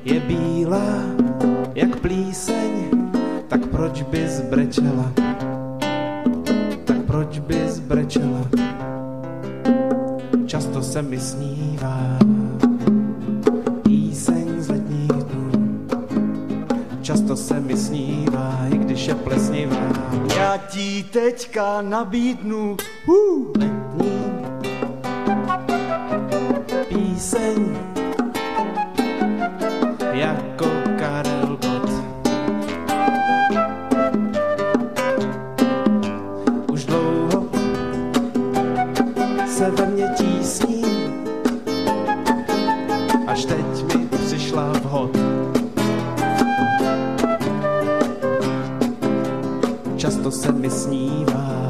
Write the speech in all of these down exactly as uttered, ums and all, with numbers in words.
je bílá jak plíseň, tak proč bys brečela? Tak proč bys brečela? Často se mi snívá píseň z letních dnů. Často se mi snívá, i když je plesnivá. Já ti teďka nabídnu uh, letní píseň jako Karel Gott. Už dlouho se ve mně tísní, až teď mi přišla vhod. Často se mi snívá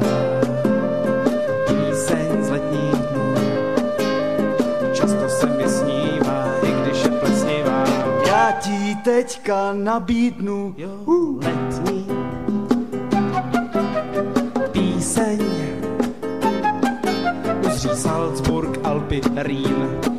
píseň z letních dnů. Často se mi snívá, i když je plesnivá. Já ti teďka nabídnu Jo, uh, letní píseň. Uzří Salzburg, Alpy, Rýn.